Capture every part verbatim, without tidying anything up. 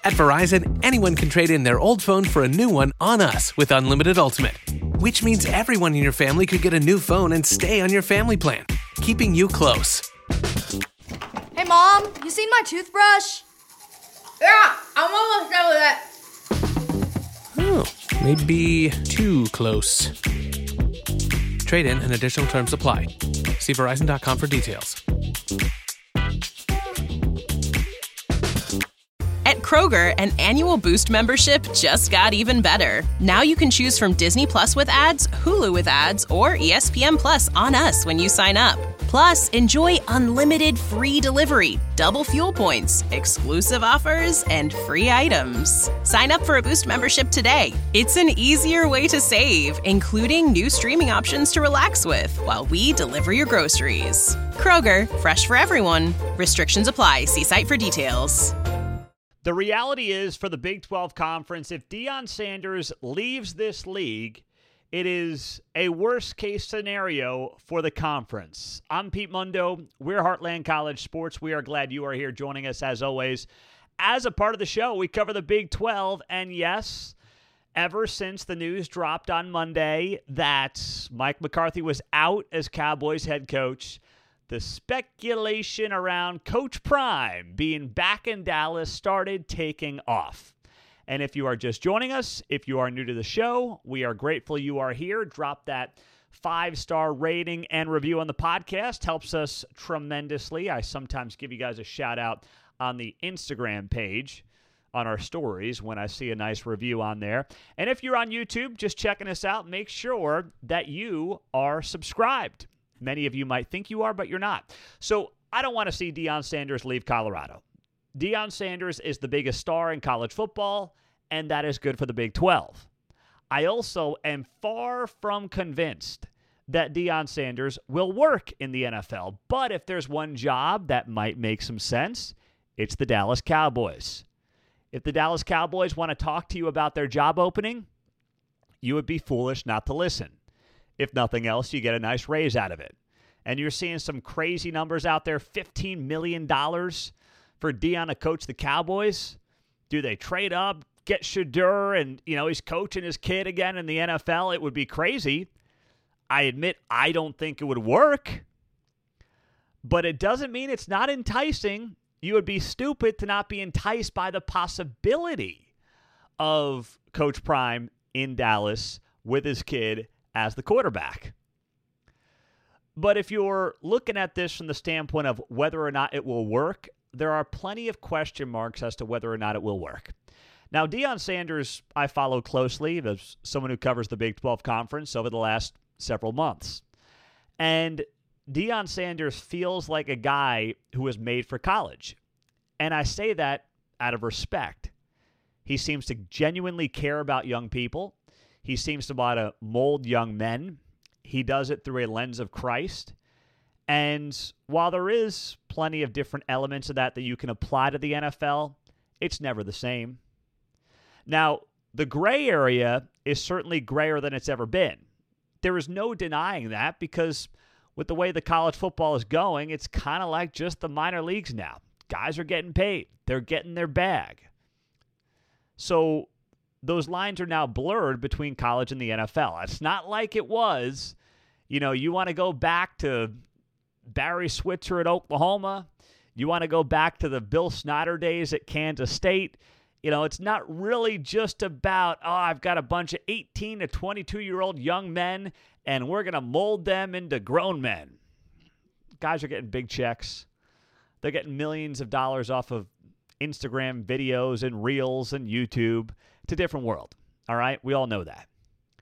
At Verizon, anyone can trade in their old phone for a new one on us with Unlimited Ultimate, which means everyone in your family could get a new phone and stay on your family plan, keeping you close. Hey, Mom, you seen my toothbrush? Yeah, I'm almost done with it. Oh, maybe too close. Trade in and additional terms apply. See Verizon dot com for details. At Kroger, an annual Boost membership just got even better. Now you can choose from Disney Plus with ads, Hulu with ads, or E S P N Plus on us when you sign up. Plus, enjoy unlimited free delivery, double fuel points, exclusive offers, and free items. Sign up for a Boost membership today. It's an easier way to save, including new streaming options to relax with while we deliver your groceries. Kroger, fresh for everyone. Restrictions apply. See site for details. The reality is, for the Big twelve Conference, if Deion Sanders leaves this league, it is a worst-case scenario for the conference. I'm Pete Mundo. We're Heartland College Sports. We are glad you are here joining us, as always. As a part of the show, we cover the Big twelve, and yes, ever since the news dropped on Monday that Mike McCarthy was out as Cowboys head coach, the speculation around Coach Prime being back in Dallas started taking off. And if you are just joining us, if you are new to the show, we are grateful you are here. Drop that five-star rating and review on the podcast. Helps us tremendously. I sometimes give you guys a shout-out on the Instagram page on our stories when I see a nice review on there. And if you're on YouTube just checking us out, make sure that you are subscribed. Many of you might think you are, but you're not. So I don't want to see Deion Sanders leave Colorado. Deion Sanders is the biggest star in college football, and that is good for the Big twelve. I also am far from convinced that Deion Sanders will work in the N F L. But if there's one job that might make some sense, it's the Dallas Cowboys. If the Dallas Cowboys want to talk to you about their job opening, you would be foolish not to listen. If nothing else, you get a nice raise out of it. And you're seeing some crazy numbers out there, fifteen million dollars for Deion to coach the Cowboys. Do they trade up, get Shedeur, and, you know, he's coaching his kid again in the N F L? It would be crazy. I admit I don't think it would work. But it doesn't mean it's not enticing. You would be stupid to not be enticed by the possibility of Coach Prime in Dallas with his kid as the quarterback. But if you're looking at this from the standpoint of whether or not it will work, there are plenty of question marks as to whether or not it will work. Now, Deion Sanders, I follow closely as someone who covers the Big twelve Conference over the last several months. And Deion Sanders feels like a guy who was made for college. And I say that out of respect. He seems to genuinely care about young people. He seems to want to mold young men. He does it through a lens of Christ. And while there is plenty of different elements of that that you can apply to the N F L, it's never the same. Now, the gray area is certainly grayer than it's ever been. There is no denying that, because with the way the college football is going, it's kind of like just the minor leagues now. Guys are getting paid. They're getting their bag. So those lines are now blurred between college and the N F L. It's not like it was, you know, you want to go back to Barry Switzer at Oklahoma. You want to go back to the Bill Snyder days at Kansas State. You know, it's not really just about, oh, I've got a bunch of eighteen to twenty-two-year-old young men, and we're going to mold them into grown men. Guys are getting big checks. They're getting millions of dollars off of Instagram videos and Reels and YouTube. It's a different world, all right? We all know that.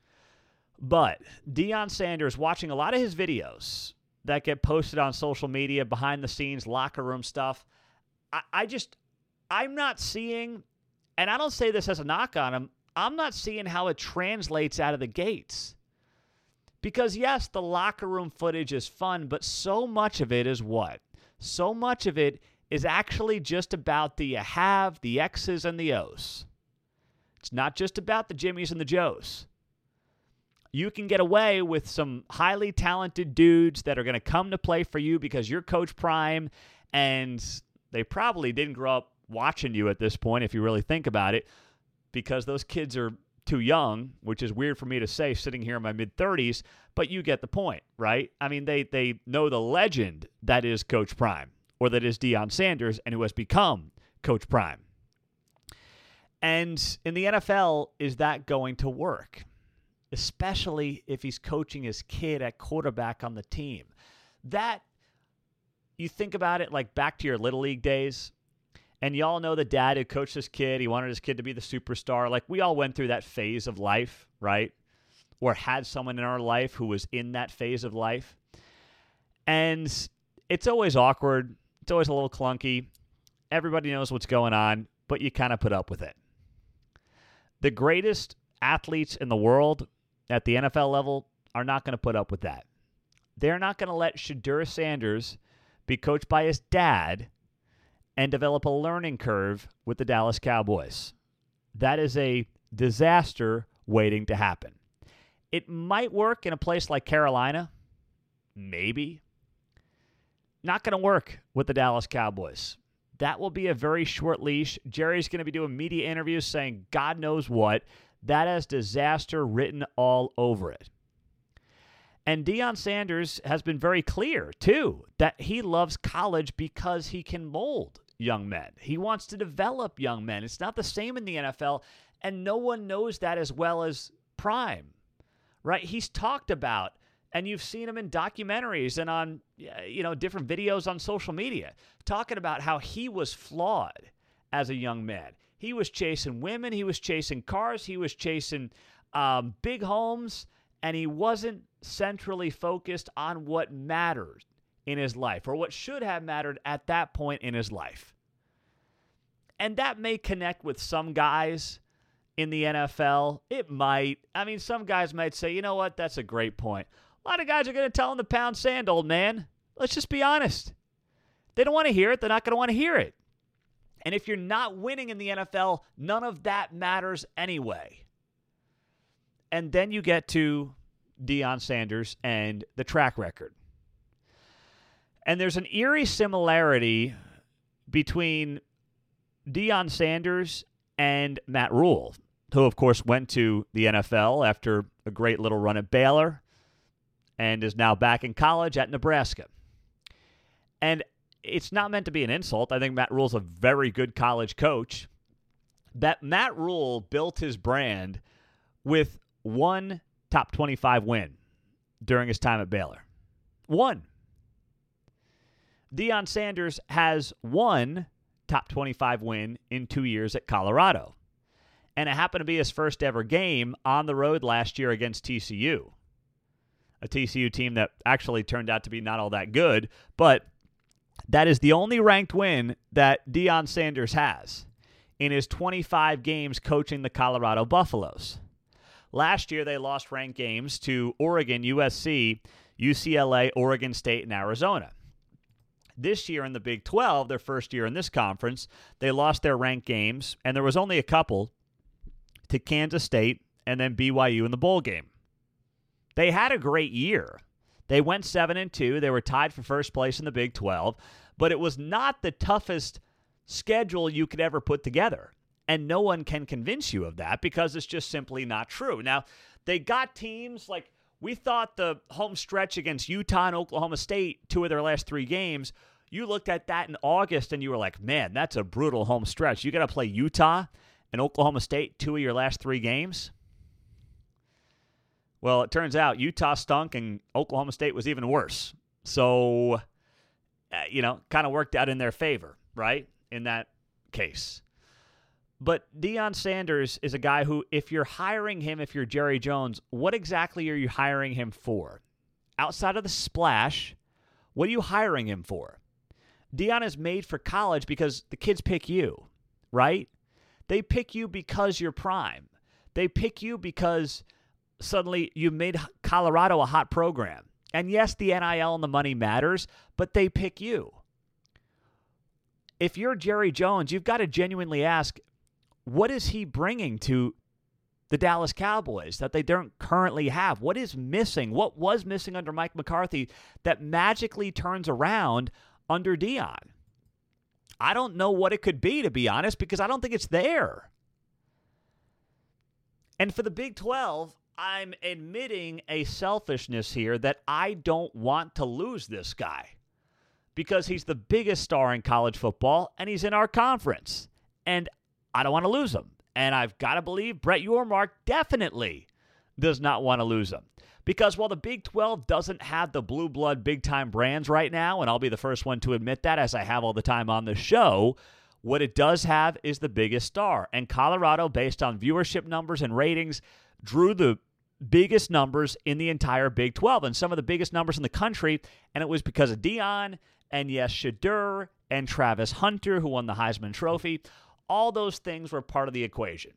But Deion Sanders, watching a lot of his videos that get posted on social media, behind the scenes, locker room stuff, I, I just, I'm not seeing, and I don't say this as a knock on him, I'm not seeing how it translates out of the gates. Because yes, the locker room footage is fun, but so much of it is what? So much of it is actually just about the you have, the X's and the O's. It's not just about the Jimmies and the Joes. You can get away with some highly talented dudes that are going to come to play for you because you're Coach Prime, and they probably didn't grow up watching you at this point, if you really think about it, because those kids are too young, which is weird for me to say sitting here in my mid-thirties, but you get the point, right? I mean, they they know the legend that is Coach Prime, or that is Deion Sanders, and who has become Coach Prime. And in the N F L, is that going to work? Especially if he's coaching his kid at quarterback on the team. That, you think about it like back to your Little League days, and y'all know the dad who coached his kid. He wanted his kid to be the superstar. Like, we all went through that phase of life, right? Or had someone in our life who was in that phase of life. And it's always awkward. It's always a little clunky. Everybody knows what's going on, but you kind of put up with it. The greatest athletes in the world at the N F L level are not going to put up with that. They're not going to let Shedeur Sanders be coached by his dad and develop a learning curve with the Dallas Cowboys. That is a disaster waiting to happen. It might work in a place like Carolina. Maybe. Not going to work with the Dallas Cowboys. That will be a very short leash. Jerry's going to be doing media interviews saying God knows what. That has disaster written all over it. And Deion Sanders has been very clear, too, that he loves college because he can mold young men. He wants to develop young men. It's not the same in the N F L, and no one knows that as well as Prime, right? He's talked about, and you've seen him in documentaries and on, you know, different videos on social media, talking about how he was flawed as a young man. He was chasing women. He was chasing cars. He was chasing um, big homes, and he wasn't centrally focused on what mattered in his life, or what should have mattered at that point in his life. And that may connect with some guys in the N F L. It might. I mean, some guys might say, you know what, that's a great point. A lot of guys are going to tell him to pound sand, old man. Let's just be honest. They don't want to hear it. They're not going to want to hear it. And if you're not winning in the N F L, none of that matters anyway. And then you get to Deion Sanders and the track record. And there's an eerie similarity between Deion Sanders and Matt Rhule, who, of course, went to the N F L after a great little run at Baylor and is now back in college at Nebraska. And it's not meant to be an insult. I think Matt Rhule's a very good college coach. That Matt Rhule built his brand with one top twenty-five win during his time at Baylor. One. Deion Sanders has one top twenty-five win in two years at Colorado. And it happened to be his first ever game on the road last year against T C U. A T C U team that actually turned out to be not all that good, but that is the only ranked win that Deion Sanders has in his twenty-five games coaching the Colorado Buffaloes. Last year, they lost ranked games to Oregon, U S C, U C L A, Oregon State, and Arizona. This year in the Big twelve, their first year in this conference, they lost their ranked games, and there was only a couple, to Kansas State and then B Y U in the bowl game. They had a great year. They went seven and two. They were tied for first place in the Big twelve, but it was not the toughest schedule you could ever put together. And no one can convince you of that because it's just simply not true. Now, they got teams like, we thought the home stretch against Utah and Oklahoma State, two of their last three games, you looked at that in August and you were like, man, that's a brutal home stretch. You got to play Utah and Oklahoma State two of your last three games? Well, it turns out Utah stunk and Oklahoma State was even worse. So, uh, you know, kind of worked out in their favor, right, in that case. But Deion Sanders is a guy who, if you're hiring him, if you're Jerry Jones, what exactly are you hiring him for? Outside of the splash, what are you hiring him for? Deion is made for college because the kids pick you, right? They pick you because you're Prime. They pick you because suddenly you made Colorado a hot program. And yes, the N I L and the money matters, but they pick you. If you're Jerry Jones, you've got to genuinely ask, what is he bringing to the Dallas Cowboys that they don't currently have? What is missing? What was missing under Mike McCarthy that magically turns around under Deion? I don't know what it could be, to be honest, because I don't think it's there. And for the Big twelve, I'm admitting a selfishness here that I don't want to lose this guy because he's the biggest star in college football and he's in our conference. And I don't want to lose him. And I've got to believe Brett Yormark definitely does not want to lose him. Because while the Big twelve doesn't have the blue blood big-time brands right now, and I'll be the first one to admit that as I have all the time on the show, what it does have is the biggest star. And Colorado, based on viewership numbers and ratings, drew the biggest numbers in the entire Big twelve and some of the biggest numbers in the country, and it was because of Deion and, yes, Shedeur and Travis Hunter, who won the Heisman Trophy. All those things were part of the equation.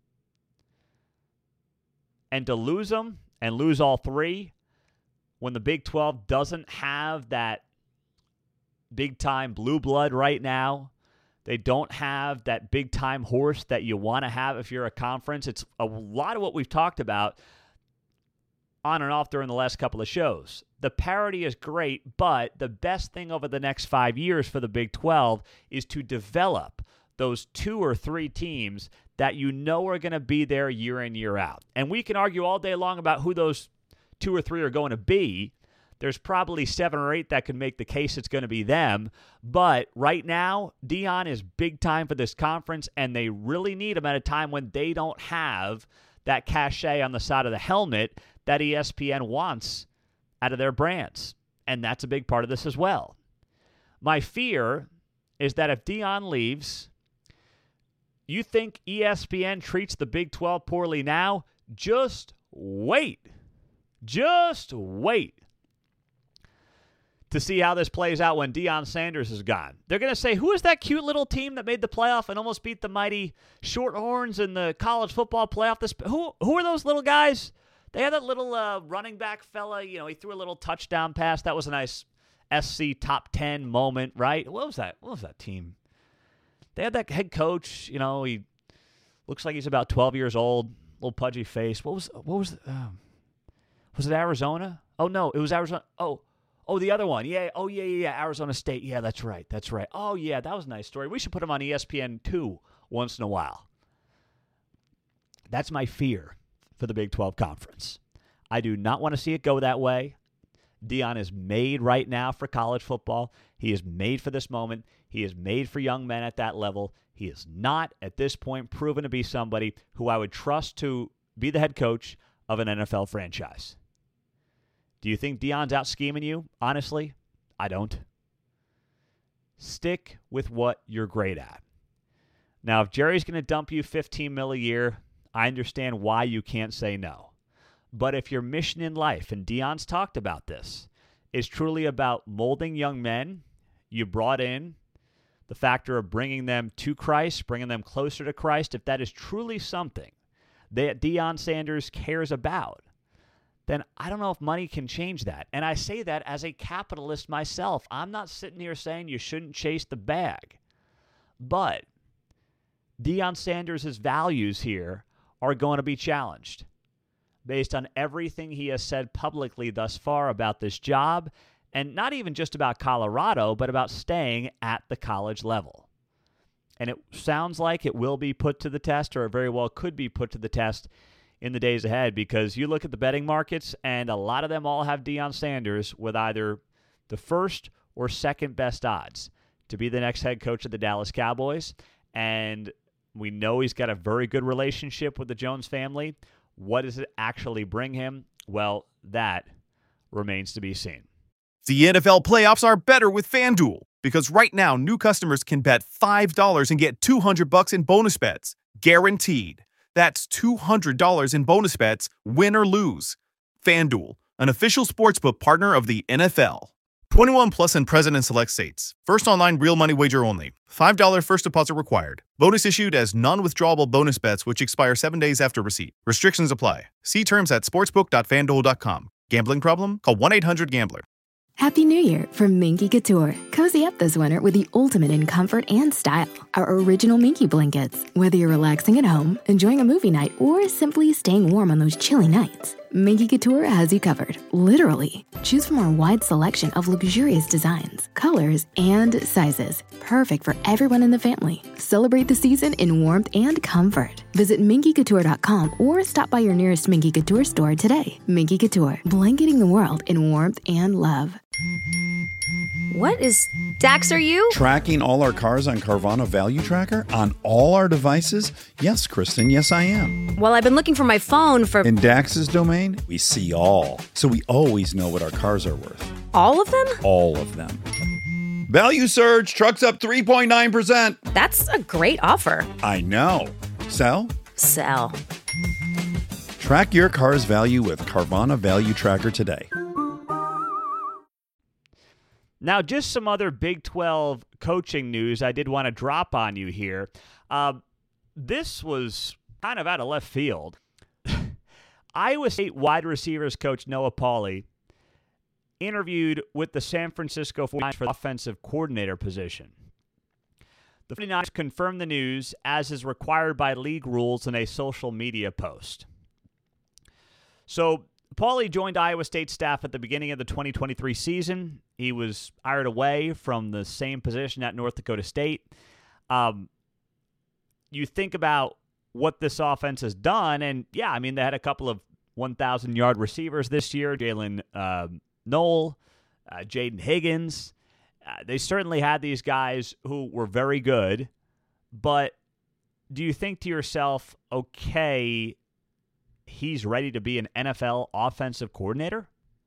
And to lose them and lose all three when the Big twelve doesn't have that big-time blue blood right now, they don't have that big-time horse that you want to have if you're a conference. It's a lot of what we've talked about on and off during the last couple of shows. The parity is great, but the best thing over the next five years for the Big twelve is to develop those two or three teams that you know are going to be there year in, year out. And we can argue all day long about who those two or three are going to be. There's probably seven or eight that can make the case it's going to be them. But right now, Deion is big time for this conference, and they really need him at a time when they don't have that cachet on the side of the helmet that E S P N wants out of their brands. And that's a big part of this as well. My fear is that if Deion leaves, you think E S P N treats the Big twelve poorly now? Just wait. Just wait to see how this plays out when Deion Sanders is gone. They're going to say, who is that cute little team that made the playoff and almost beat the mighty Shorthorns in the college football playoff? This Who who are those little guys? They had that little uh, running back fella. You know, he threw a little touchdown pass. That was a nice S C top ten moment, right? What was that? What was that team? They had that head coach. You know, he looks like he's about twelve years old, little pudgy face. What was, what was, um, was it Arizona? Oh, no, it was Arizona. Oh, Oh, the other one. Yeah. Oh, yeah, yeah, yeah. Arizona State. Yeah, that's right. That's right. Oh, yeah, that was a nice story. We should put him on E S P N two once in a while. That's my fear for the Big twelve Conference. I do not want to see it go that way. Deion is made right now for college football. He is made for this moment. He is made for young men at that level. He is not, at this point, proven to be somebody who I would trust to be the head coach of an N F L franchise. Do you think Deion's out scheming you? Honestly, I don't. Stick with what you're great at. Now, if Jerry's going to dump you fifteen mil a year, I understand why you can't say no. But if your mission in life, and Deion's talked about this, is truly about molding young men, you brought in the factor of bringing them to Christ, bringing them closer to Christ, if that is truly something that Deion Sanders cares about, then I don't know if money can change that. And I say that as a capitalist myself. I'm not sitting here saying you shouldn't chase the bag. But Deion Sanders' values here are going to be challenged based on everything he has said publicly thus far about this job, and not even just about Colorado, but about staying at the college level. And it sounds like it will be put to the test, or it very well could be put to the test in the days ahead, because you look at the betting markets, and a lot of them all have Deion Sanders with either the first or second best odds to be the next head coach of the Dallas Cowboys. And we know he's got a very good relationship with the Jones family. What does it actually bring him? Well, that remains to be seen. The N F L playoffs are better with FanDuel, because right now new customers can bet five dollars and get two hundred bucks in bonus bets, guaranteed. That's two hundred dollars in bonus bets, win or lose. FanDuel, an official sportsbook partner of the N F L. twenty-one plus and present in select states. First online real money wager only. five dollars first deposit required. Bonus issued as non-withdrawable bonus bets which expire seven days after receipt. Restrictions apply. See terms at sportsbook dot fan duel dot com. Gambling problem? Call one eight hundred gambler. Happy New Year from Minky Couture. Cozy up this winter with the ultimate in comfort and style. Our original Minky blankets. Whether you're relaxing at home, enjoying a movie night, or simply staying warm on those chilly nights, Minky Couture has you covered, literally. Choose from our wide selection of luxurious designs, colors, and sizes. Perfect for everyone in the family. Celebrate the season in warmth and comfort. Visit minky couture dot com or stop by your nearest Minky Couture store today. Minky Couture, blanketing the world in warmth and love. What is... Dax, are you? Tracking all our cars on Carvana Value Tracker? On all our devices? Yes, Kristen, yes I am. Well, I've been looking for my phone for... In Dax's domain, we see all. So we always know what our cars are worth. All of them? All of them. Value surge, trucks up three point nine percent. That's a great offer. I know. Sell? Sell. Track your car's value with Carvana Value Tracker today. Now, just some other Big twelve coaching news I did want to drop on you here. Uh, this was kind of out of left field. Iowa State wide receivers coach Noah Pauley interviewed with the San Francisco forty-niners for the offensive coordinator position. The forty-niners confirmed the news as is required by league rules in a social media post. So, Pauley joined Iowa State staff at the beginning of the twenty twenty-three season. He was hired away from the same position at North Dakota State. Um, you think about what this offense has done, and yeah, I mean, they had a couple of one thousand-yard receivers this year, Jalen uh, Knoll, uh, Jaden Higgins. Uh, they certainly had these guys who were very good, but do you think to yourself, okay, he's ready to be an N F L offensive coordinator?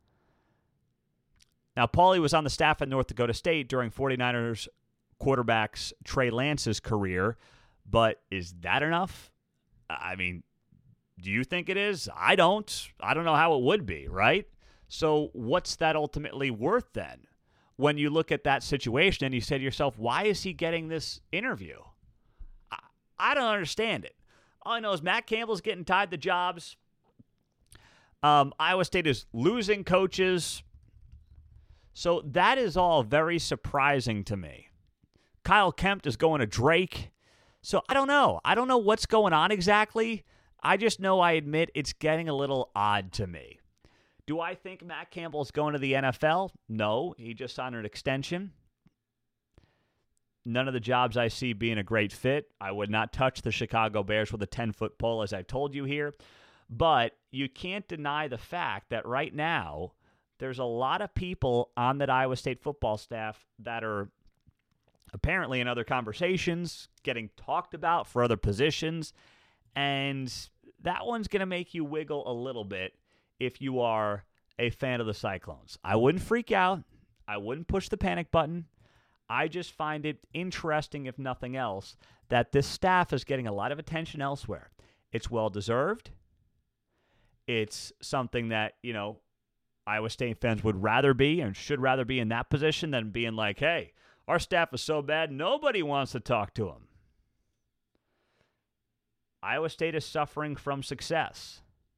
Now, Pauley was on the staff at North Dakota State during forty-niners quarterbacks Trey Lance's career, but is that enough? I mean, do you think it is? I don't. I don't know how it would be, right? So what's that ultimately worth then? When you look at that situation and you say to yourself, why is he getting this interview? I, I don't understand it. All I know is Matt Campbell's getting tied to jobs. Um, Iowa State is losing coaches. So that is all very surprising to me. Kyle Kempt is going to Drake. So I don't know. I don't know what's going on exactly. I just know I admit it's getting a little odd to me. Do I think Matt Campbell's going to the N F L? No. He just signed an extension. None of the jobs I see being a great fit. I would not touch the Chicago Bears with a ten-foot pole, as I've told you here. But you can't deny the fact that right now there's a lot of people on that Iowa State football staff that are apparently in other conversations, getting talked about for other positions, and that one's going to make you wiggle a little bit if you are a fan of the Cyclones. I wouldn't freak out. I wouldn't push the panic button. I just find it interesting, if nothing else, that this staff is getting a lot of attention elsewhere. It's well-deserved. It's something that, you know, Iowa State fans would rather be and should rather be in that position than being like, hey, our staff is so bad, nobody wants to talk to them. Iowa State is suffering from success.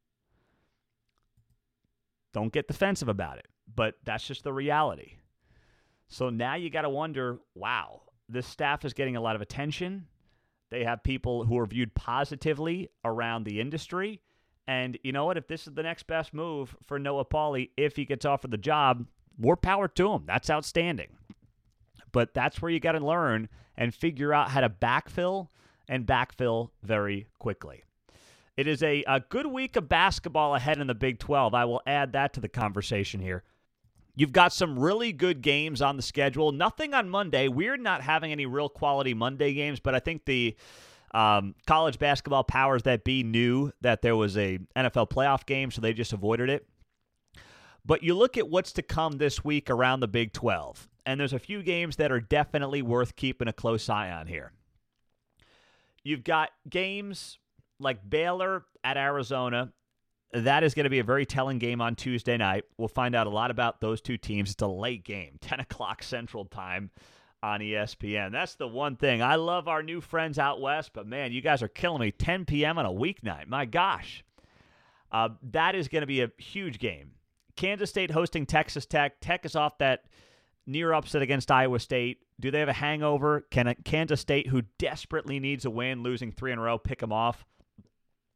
Don't get defensive about it, but that's just the reality. So now you got to wonder, wow, this staff is getting a lot of attention. They have people who are viewed positively around the industry. And you know what? If this is the next best move for Noah Pauley, if he gets offered the job, more power to him. That's outstanding. But that's where you got to learn and figure out how to backfill and backfill very quickly. It is a, a good week of basketball ahead in the Big twelve. I will add that to the conversation here. You've got some really good games on the schedule. Nothing on Monday. We're not having any real quality Monday games, but I think the um, college basketball powers that be knew that there was a N F L playoff game, so they just avoided it. But you look at what's to come this week around the Big twelve, and there's a few games that are definitely worth keeping a close eye on here. You've got games like Baylor at Arizona. That is going to be a very telling game on Tuesday night. We'll find out a lot about those two teams. It's a late game, ten o'clock Central Time on E S P N. That's the one thing. I love our new friends out west, but, man, you guys are killing me. ten p.m. on a weeknight. My gosh. Uh, that is going to be a huge game. Kansas State hosting Texas Tech. Tech is off that near upset against Iowa State. Do they have a hangover? Can Kansas State, who desperately needs a win, losing three in a row, pick them off?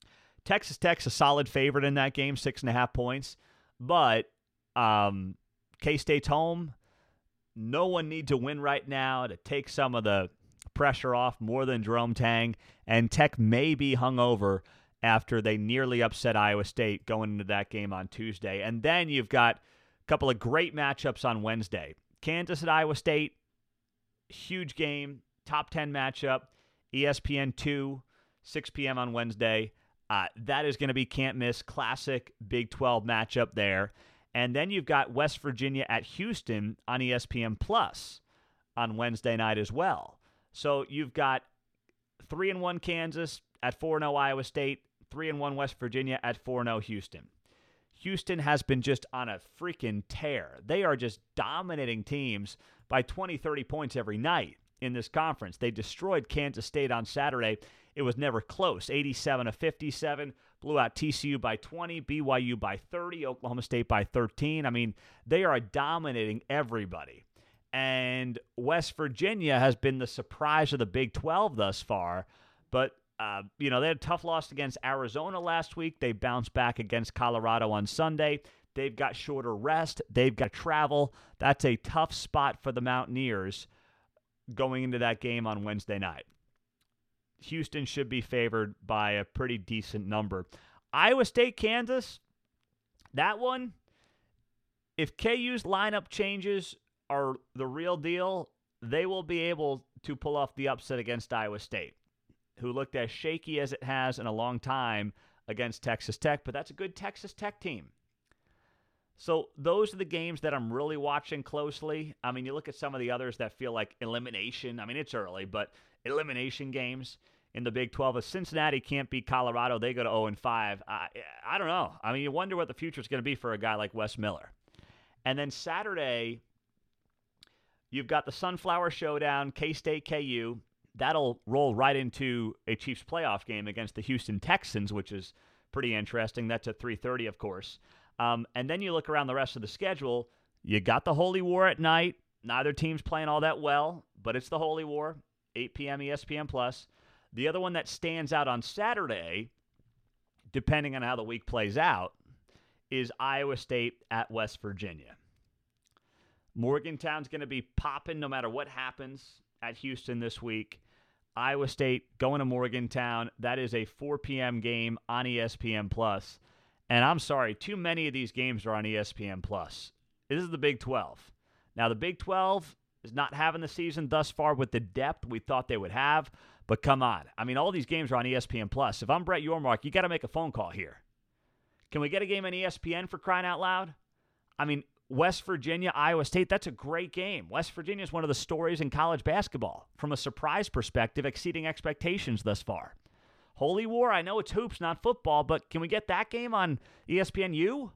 Texas Tech's a solid favorite in that game, six and a half points. But um, K-State's home. No one needs a win right now to take some of the pressure off more than Jerome Tang. And Tech may be hungover after they nearly upset Iowa State going into that game on Tuesday. And then you've got a couple of great matchups on Wednesday. Kansas at Iowa State, huge game, top ten matchup, E S P N two, six p.m. on Wednesday. Uh, that is going to be can't-miss, classic Big twelve matchup there. And then you've got West Virginia at Houston on E S P N Plus on Wednesday night as well. So you've got three and one Kansas at four and oh Iowa State, three and one West Virginia at four and oh Houston. Houston has been just on a freaking tear. They are just dominating teams by twenty, thirty points every night in this conference. They destroyed Kansas State on Saturday. It was never close. eighty-seven to fifty-seven, blew out T C U by twenty, B Y U by thirty, Oklahoma State by thirteen. I mean, they are dominating everybody. And West Virginia has been the surprise of the Big twelve thus far. But, uh, you know, they had a tough loss against Arizona last week. They bounced back against Colorado on Sunday. They've got shorter rest. They've got travel. That's a tough spot for the Mountaineers going into that game on Wednesday night. Houston should be favored by a pretty decent number. Iowa State, Kansas, that one, if K U's lineup changes are the real deal, they will be able to pull off the upset against Iowa State, who looked as shaky as it has in a long time against Texas Tech, but that's a good Texas Tech team. So those are the games that I'm really watching closely. I mean, you look at some of the others that feel like elimination. I mean, it's early, but elimination games in the Big twelve. If Cincinnati can't beat Colorado, they go to oh and five. I, I don't know. I mean, you wonder what the future is going to be for a guy like Wes Miller. And then Saturday, you've got the Sunflower Showdown, K-State, K U. That'll roll right into a Chiefs playoff game against the Houston Texans, which is pretty interesting. That's at three thirty, of course. Um, and then you look around the rest of the schedule. You got the Holy War at night. Neither team's playing all that well, but it's the Holy War, eight p.m. E S P N Plus. The other one that stands out on Saturday, depending on how the week plays out, is Iowa State at West Virginia. Morgantown's going to be popping no matter what happens at Houston this week. Iowa State going to Morgantown. That is a four p.m. game on E S P N Plus. And I'm sorry, too many of these games are on E S P N Plus. This is the Big twelve. Now, the Big twelve is not having the season thus far with the depth we thought they would have. But come on. I mean, all these games are on E S P N Plus. If I'm Brett Yormark, you got to make a phone call here. Can we get a game on E S P N for crying out loud? I mean, West Virginia, Iowa State, that's a great game. West Virginia is one of the stories in college basketball from a surprise perspective, exceeding expectations thus far. Holy War, I know it's hoops, not football, but can we get that game on E S P N U?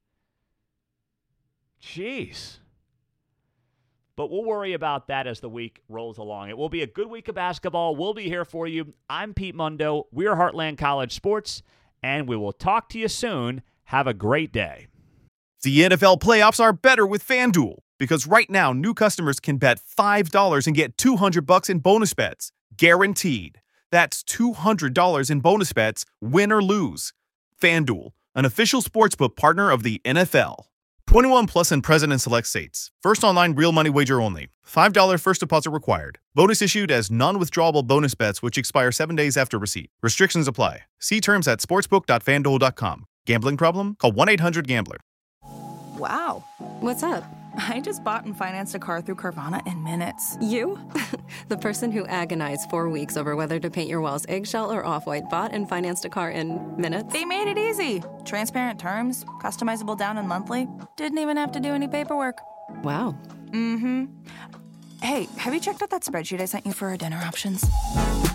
Jeez. But we'll worry about that as the week rolls along. It will be a good week of basketball. We'll be here for you. I'm Pete Mundo. We're Heartland College Sports, and we will talk to you soon. Have a great day. The N F L playoffs are better with FanDuel, because right now new customers can bet five dollars and get two hundred bucks in bonus bets, guaranteed. That's two hundred dollars in bonus bets, win or lose. FanDuel, an official sportsbook partner of the N F L. twenty-one plus and present in select states. First online real money wager only. five dollars first deposit required. Bonus issued as non-withdrawable bonus bets which expire seven days after receipt. Restrictions apply. See terms at sportsbook dot fan duel dot com. Gambling problem? Call one eight hundred gambler. Wow. What's up? I just bought and financed a car through Carvana in minutes. You? The person who agonized four weeks over whether to paint your walls eggshell or off-white bought and financed a car in minutes? They made it easy. Transparent terms, customizable down and monthly. Didn't even have to do any paperwork. Wow. Mm-hmm. Hey, have you checked out that spreadsheet I sent you for our dinner options?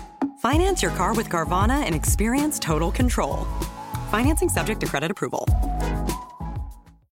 Finance your car with Carvana and experience total control. Financing subject to credit approval.